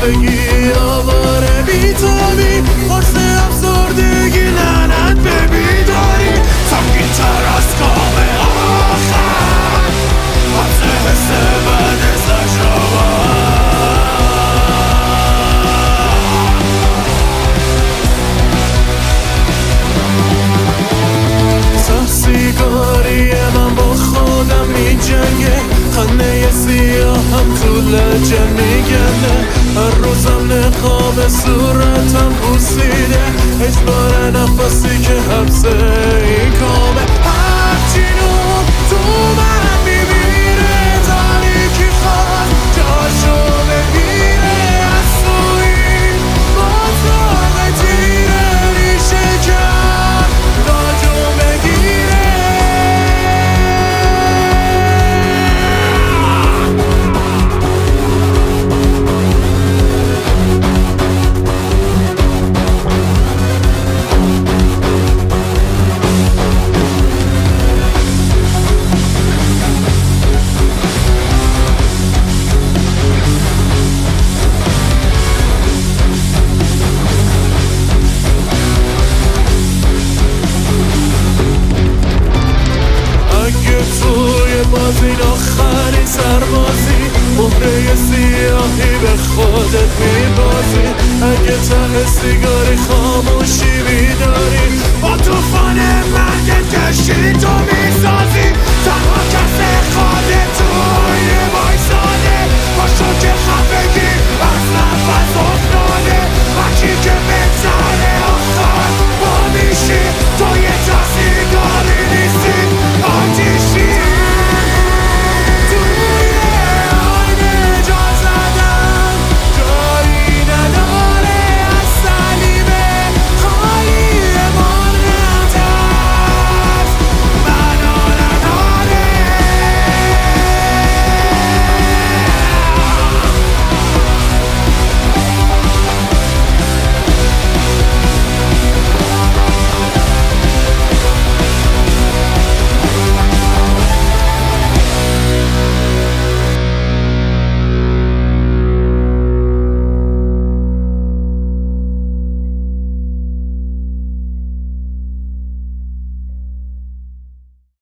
زندگی آواره بیتابی قرص افسردگی لعنت به بیداری سنگین تر از کام آخر حبس حس بعد تجربه سیگاری من با خودم می جنگه خنده سیاهم تو لجه میگنده هر روزم نقاب صورتم بوسیده اجبار نفسی که حبس این کامه هرچی نور تو من میبیره تاریکی خواهد جاشو بگیره از سوی بازاق تیره ریشه کرد راجو بگیره این آخرین سربازی مهره سیاهی به خودت میبازی اگه ته سیگاری خاموشی بیداری با توفان مرگت کشی تو میسازی تنها کس خودت توی